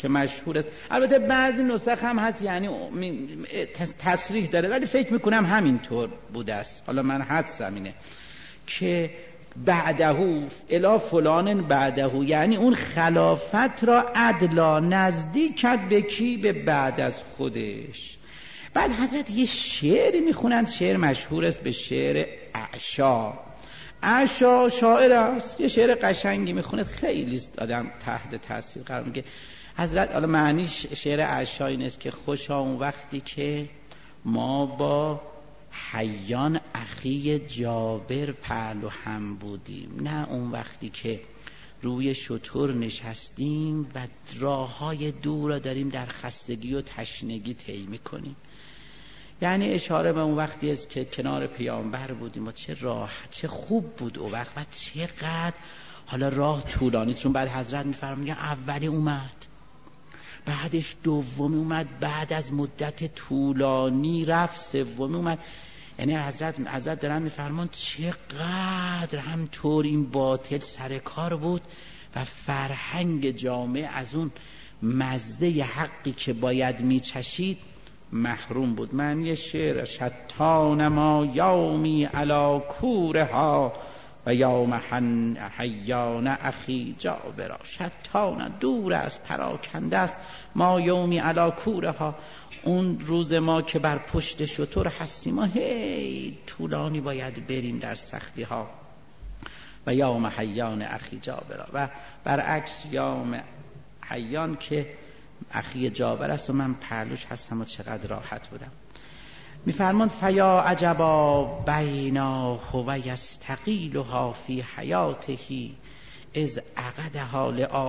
که مشهور است. البته بعضی نسخ هم هست یعنی تصریح داره، ولی فکر میکنم همینطور بوده است. حالا من حدسم اینه که بعده الی فلان بعده، یعنی اون خلافت را عدلا نزدیک کرد به کی؟ به بعد از خودش. بعد حضرت یه شعری میخونند، شعر مشهور است به شعر اعشا. اعشا شاعر است، یه شعر قشنگی میخونه، خیلی آدم تحت تاثیر قرار میگه حضرت. حالا معنی شعر اعشا این است که خوشا اون وقتی که ما با حیان اخی جابر پهلو هم بودیم، نه اون وقتی که روی شتر نشستیم و راههای دور را داریم در خستگی و تشنگی طی میکنیم. یعنی اشاره به اون وقتی است که کنار پیامبر بودیم و چه راحت، چه خوب بود اون وقت و چقدر حالا راه طولانی. چون بعد حضرت میگه اولی اومد، بعدش دومی اومد، بعد از مدت طولانی رفت سومی اومد. یعنی حضرت دارن میفرمان چقدر همطور این باطل سر کار بود و فرهنگ جامعه از اون مزه حقی که باید میچشید محروم بود. من یه شعر شتان ما یومی علا کورها و یوم حیان اخی جابرا. شتان دور است، پراکنده است، ما یومی علا کورها، اون روز ما که بر پشت شتر هستیم ما هی طولانی باید بریم در سختی ها. و یوم حیان اخی جابرا، و برعکس یوم حیان که اخی جابر است و من پهلوش هستم و چقدر راحت بودم. میفرمان فیا عجبا بینا هو یستقیلها فی حیاته از عقدها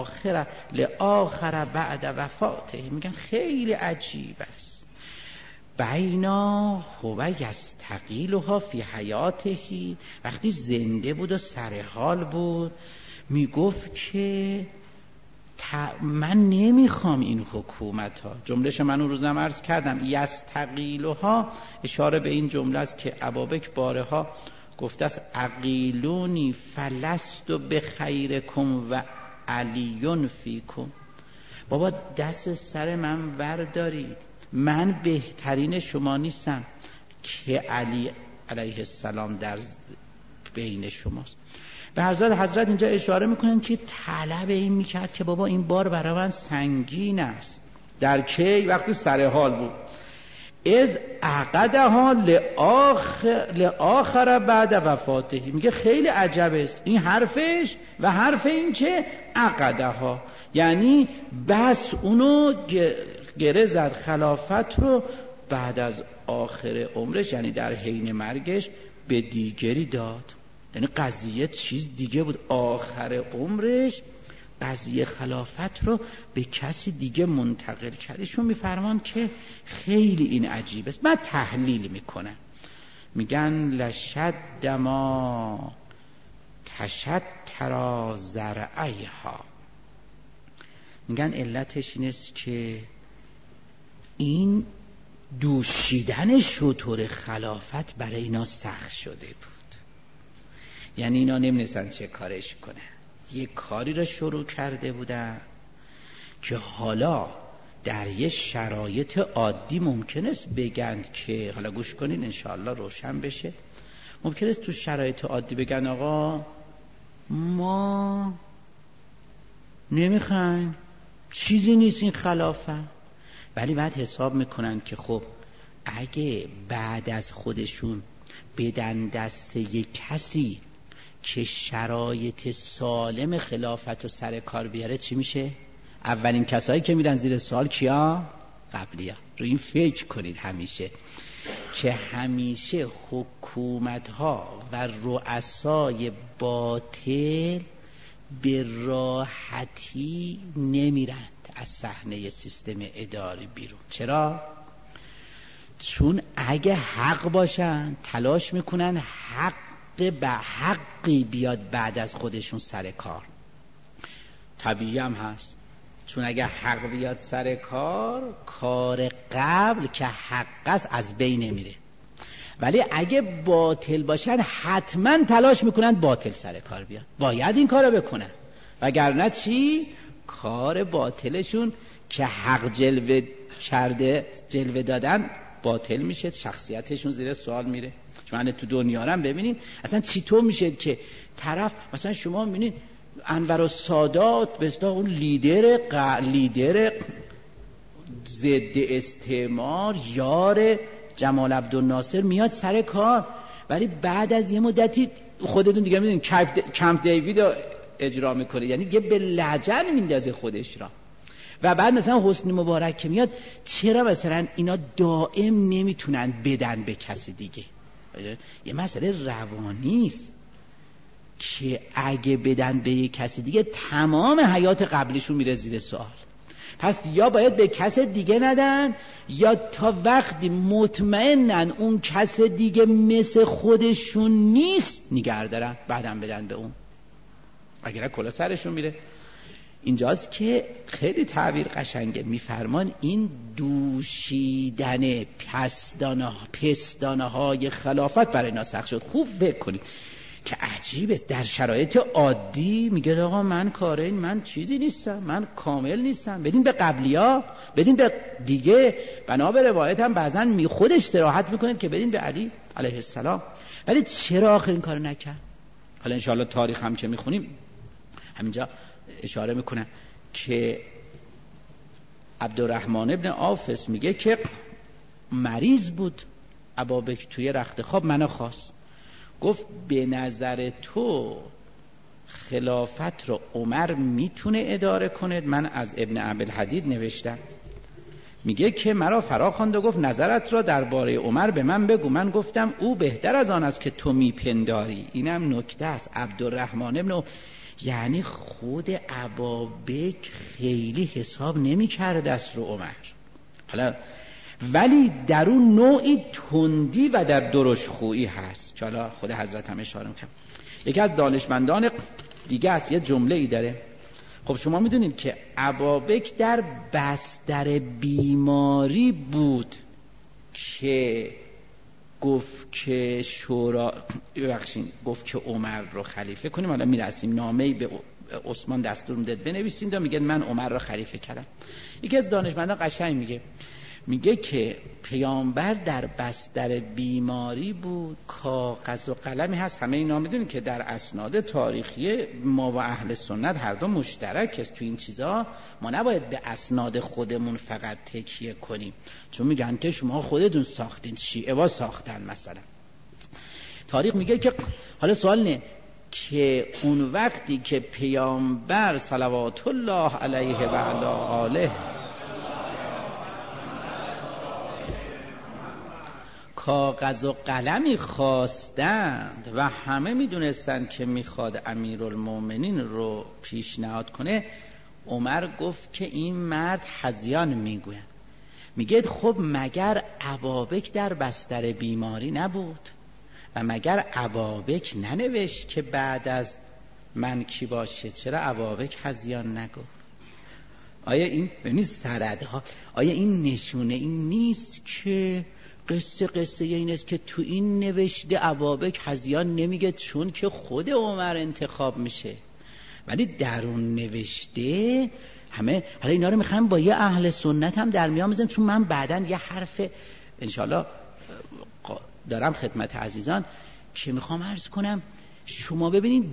لآخر بعد وفاته. میگن خیلی عجیب است، بینا هو یستقیلها فی حیاته، وقتی زنده بود و سر حال بود میگفت که من نمیخوام این حکومت ها. جملهش من اون روزم عرض کردم، یستقیلها اشاره به این جمله است که ابابک بارها گفته است عقیلونی فلست بخیرکم و علیون فیکم. بابا دست سر من بردارید، من بهترین شما نیستم که علی علیه السلام در بین شماست. به حضرت اینجا اشاره میکنن که طلب این میکرد که بابا این بار برای من سنگین است. در کی؟ وقتی سر حال بود. از عقدها لآخر بعد وفاته. میگه خیلی عجب است این حرفش و حرف این که عقدها، یعنی بس اونو گره زد خلافت رو بعد از آخر عمرش، یعنی در حین مرگش به دیگری داد. یعنی قضیه چیز دیگه بود، آخر عمرش قضیه خلافت رو به کسی دیگه منتقل کردشون. میفرمان که خیلی این عجیب است. من تحلیل میکنم، میگن لشد ما تشتر زرعیها، میگن علتش این است که این دوشیدن شتر خلافت برای اینا سخت شده بود. یعنی اینا نمی‌دونستن چه کارش کنه. یه کاری را شروع کرده بودن که حالا در یه شرایط عادی ممکن است بگند که، حالا گوش کنین انشاءالله روشن بشه، ممکن است تو شرایط عادی بگن آقا ما نمیخوایم، چیزی نیست این خلافت. ولی بعد حساب میکنن که خب اگه بعد از خودشون بدن دست یک کسی که شرایط سالم خلافت رو سر کار بیاره، چی میشه؟ اولین کسایی که میرن زیر سوال کیا؟ قبلیا. رو این فکر کنید همیشه که همیشه حکومت‌ها و رؤسای باطل به راحتی نمیرند از صحنه سیستم اداری بیرون. چرا؟ چون اگه حق باشن تلاش میکنن حقی بیاد بعد از خودشون سر کار. طبیعی هم هست، چون اگه حق بیاد سر کار قبل که حق است از بین نمیره. ولی اگه باطل باشن حتما تلاش میکنن باطل سر کار بیاد، باید این کارو بکنن، وگرنه چی؟ کار باطلشون که حق جلوه کرده، جلوه دادن باطل میشه، شخصیتشون زیر سوال میره. شما تو دنیا هم ببینید اصلا چطور میشه که طرف مثلا شما میبینید انور السادات به اصطلاح اون لیدر ضد استعمار، یار جمال عبدالناصر میاد سر کار، ولی بعد از یه مدتی خودتون دیگه میدونید کمپ دیوید رو اجرا میکنه، یعنی دیگه به لجن میندازه خودش را. و بعد مثلا حسنی مبارک که میاد، چرا مثلا اینا دائم نمیتونن بدن به کسی دیگه؟ یه مسئله روانی است که اگه بدن به یک کسی دیگه تمام حیات قبلیشون میره زیر سوال. پس یا باید به کس دیگه ندن، یا تا وقتی مطمئنن اون کس دیگه مثل خودشون نیست نگه دارن، بعدم بدن به اون، اگر کلا سرشون میره. اینجاست که خیلی تعبیر قشنگه، میفرمان این دوشیدن پستانه های خلافت برای اینا سخت شد. خوب فکر کنید که عجیبه، در شرایط عادی میگه آقا من کارین، من چیزی نیستم، من کامل نیستم، بدین به قبلیا، بدین به دیگه. بنا به روایت هم بعضا خودش استراحت میکنه که بدین به علی علیه السلام. ولی چرا آخر این کارو نکرد؟ حالا انشاءالله تاریخ هم که میخونیم همینجا اشاره میکنم که عبدالرحمن ابن عافس میگه که مریض بود ابابکر، توی رخت خواب منو خواست، گفت به نظر تو خلافت رو عمر میتونه اداره کنه؟ من از ابن عبدالحدید نوشتم، میگه که مرا فرا خواند و گفت نظرت را درباره عمر به من بگو. من گفتم او بهتر از آن است که تو میپنداری. اینم نکته است. عبدالرحمن ابن، یعنی خود ابابکر خیلی حساب نمی‌کرد دست رو عمر، حالا ولی در اون نوعی تندی و در درشت خویی هست که حالا خود حضرت هم اشاره می‌کنه. یکی از دانشمندان دیگه است، یه جمله ای داره. خب شما میدونید که ابابکر در بستر بیماری بود که گفت که گفت که عمر رو خلیفه کنیم. حالا میرسیم، نامه‌ای به عثمان دستور میداد بنویسین و میگه من عمر رو خلیفه کردم. یکی از دانشمندان قشنگ میگه که پیامبر در بستر بیماری بود، کاغذ و قلمی هست. همه اینا میدونید که در اسناد تاریخی ما و اهل سنت هر دو مشترک است تو این چیزا. ما نباید به اسناد خودمون فقط تکیه کنیم، چون میگن که شما خودتون ساختین، شیعه ها ساختن. مثلا تاریخ میگه که حالا سوال نه که اون وقتی که پیامبر صلوات الله علیه و علی آله کاغذ و قلمی خواستند و همه میدونستند که میخواد امیرالمومنین رو پیشنهاد کنه، عمر گفت که این مرد هذیان میگوید. میگه خب مگر ابابکر در بستر بیماری نبود و مگر ابابکر ننوشت که بعد از من کی باشه؟ چرا ابابکر هذیان نگفت؟ آیا این ببینید سردها، آیا این نشونه این نیست که قصه این است که تو این نوشته ابابکر هذیان نمیگه چون که خود عمر انتخاب میشه، ولی در اون نوشته همه. حالا اینا رو میخوام با یه اهل سنت هم در میان بزنم، چون من بعداً یه حرف انشالله دارم خدمت عزیزان که میخوام عرض کنم. شما ببینید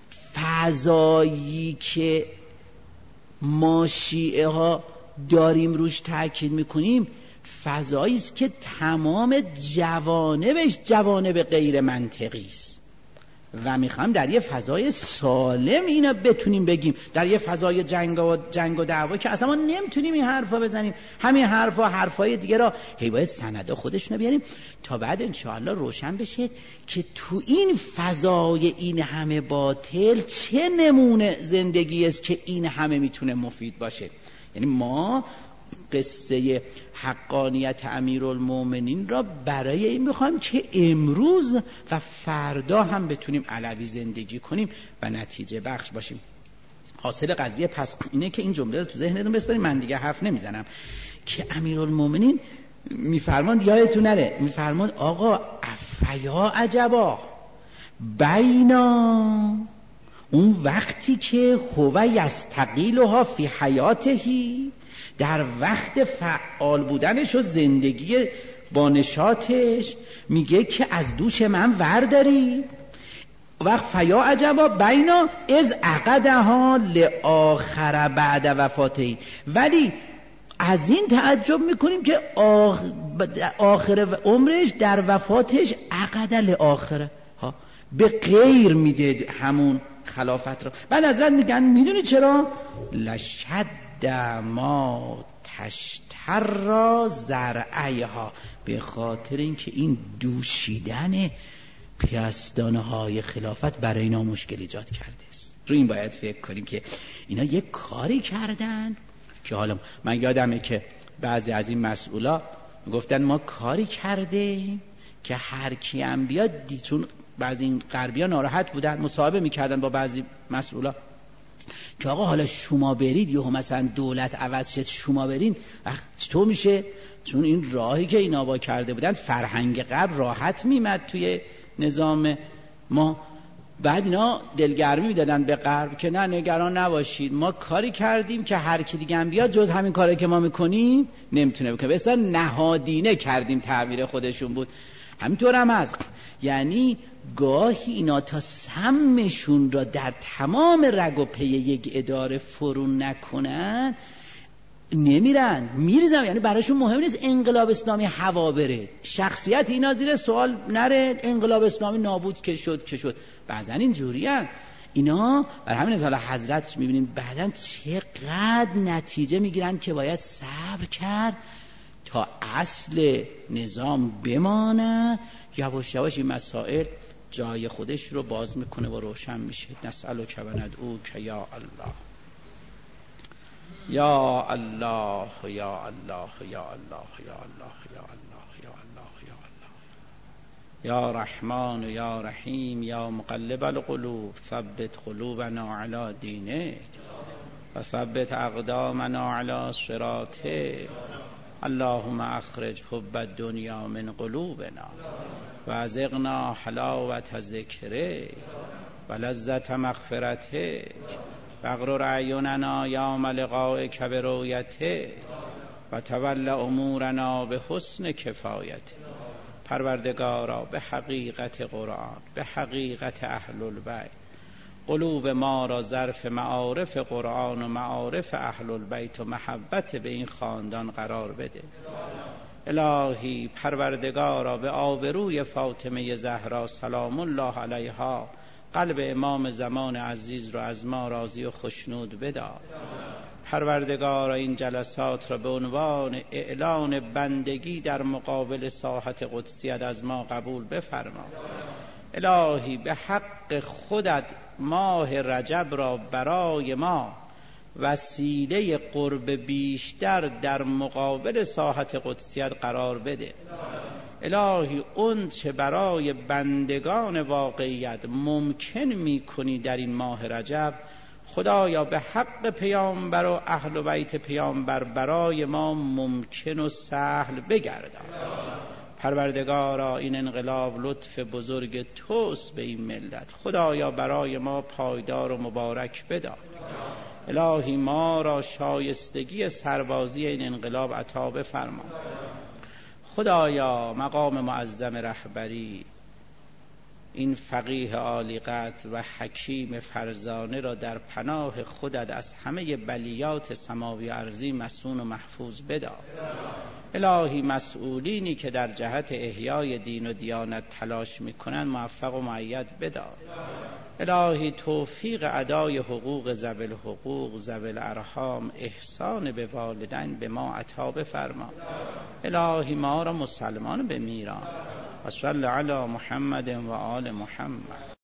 فضایی که ما شیعه ها داریم روش تاکید میکنیم، فضایی است که تمام جوانبش جوانب غیر منطقی است و میخوام در یه فضای سالم اینا بتونیم بگیم. در یه فضای جنگ و دعوا که اصلا ما نمیتونیم این حرفا بزنیم، همین حرفای دیگه را باید سندا خودشونو بیاریم تا بعد انشاءالله روشن بشه که تو این فضای این همه باطل چه نمونه زندگی است که این همه میتونه مفید باشه. یعنی ما قصه حقانیت امیرالمومنین را برای این میخوایم که امروز و فردا هم بتونیم علوی زندگی کنیم و نتیجه بخش باشیم. حاصل قضیه پس اینه که این جمله رو تو ذهنتون بسپارید، من دیگه حرف نمیزنم، که امیرالمومنین میفرماند، یادتون نره، میفرماند آقا افیا عجبا بینا اون وقتی که هو یستقیلها فی حیاتهی، در وقت فعال بودنش و زندگی با نشاطش میگه که از دوش من ورداری وقت فیا عجبا بینا از عقدها لآخر بعد وفاته. ولی از این تعجب میکنیم که آخر عمرش در وفاتش عقد لآخره ها به غیر میده همون خلافت رو. بعد حضرت میگن میدونی چرا؟ لشد ما تشتر را زرعیها، به خاطر اینکه این دوشیدن پیاستانه های خلافت برای اینا مشکل ایجاد کرده است. رو این باید فکر کنیم که اینا یک کاری کردند که حالا من یادمه که بعضی از این مسئولا گفتن ما کاری کردیم که هر کی هم بیاد چون بعضی این غربی‌ها ناراحت بودن مصاحبه میکردن با بعضی مسئولا که آقا حالا شما برید یهو مثلا دولت عوض شد شما برین چطور میشه؟ چون این راهی که اینا با کرده بودن فرهنگ غرب راحت میمد توی نظام ما. بعد اینا دلگرمی میدادن به غرب که نه نگران نباشید ما کاری کردیم که هر کی دیگه هم بیاد جز همین کاری که ما میکنیم نمیتونه بکنه. به اصطلاح نهادینه کردیم تعبیر خودشون بود. همینطور هم هست. یعنی گاهی اینا تا سمشون را در تمام رگ و پی یک اداره فرون نکنن نمیرن میریزن. یعنی براشون مهم نیست انقلاب اسلامی هوا بره، شخصیت اینا زیر سوال نره، انقلاب اسلامی نابود که شد. بعضن اینجوری هن. اینا بر همین از حالا حضرت میبینیم بعدن چقدر نتیجه میگیرن که باید صبر کرد تا اصل نظام بمانه. یواش یواش این مسائل جای خودش رو باز میکنه و روشن میشه. نسألک و ندعوک یا الله یا الله یا الله یا الله یا الله یا الله یا الله یا الله یا رحمان یا رحیم یا مقلب القلوب ثبت قلوبنا علی دینک و ثبت اقدامنا علی صراطک. اللهم اخرج حب الدنیا من قلوبنا و ازغنا حلاوت ذکرک و لذت مغفرتک واغرر اعیننا یوم لقائک برؤیتک و تول امورنا به حسن کفایتک. پروردگارا به حقیقت قرآن، به حقیقت اهل البیت، قلوب ما را ظرف معارف قرآن و معارف اهل البیت و محبت به این خاندان قرار بده. الهی پروردگارا به آبروی فاطمه زهرا سلام الله علیها قلب امام زمان عزیز را از ما راضی و خشنود بدار. پروردگارا این جلسات را به عنوان اعلان بندگی در مقابل ساحت قدسیت از ما قبول بفرما. الهی به حق خودت ماه رجب را برای ما وسیله قرب بیشتر در مقابل ساحت قدسیت قرار بده. الهی اون چه برای بندگان واقعیت ممکن می کنی در این ماه رجب، خدایا به حق پیامبر و اهل بیت پیامبر برای ما ممکن و سهل بگردان. پروردگارا این انقلاب لطف بزرگ توست به این ملت، خدایا برای ما پایدار و مبارک بدار. الهی ما را شایستگی سربازی این انقلاب عطا بفرما. خدایا مقام معظم رهبری این فقیه عالی قدر و حکیم فرزانه را در پناه خودت از همه بلیات سماوی و ارضی مصون و محفوظ بدار. الهی مسئولینی که در جهت احیای دین و دیانت تلاش میکنند موفق و مؤید بدار. الهی توفیق ادای حقوق ذوی الحقوق ذوی الارحام احسان به والدین به ما عطا بفرما. الهی ما را مسلمان بمیران. و صلی علی محمد و آل محمد.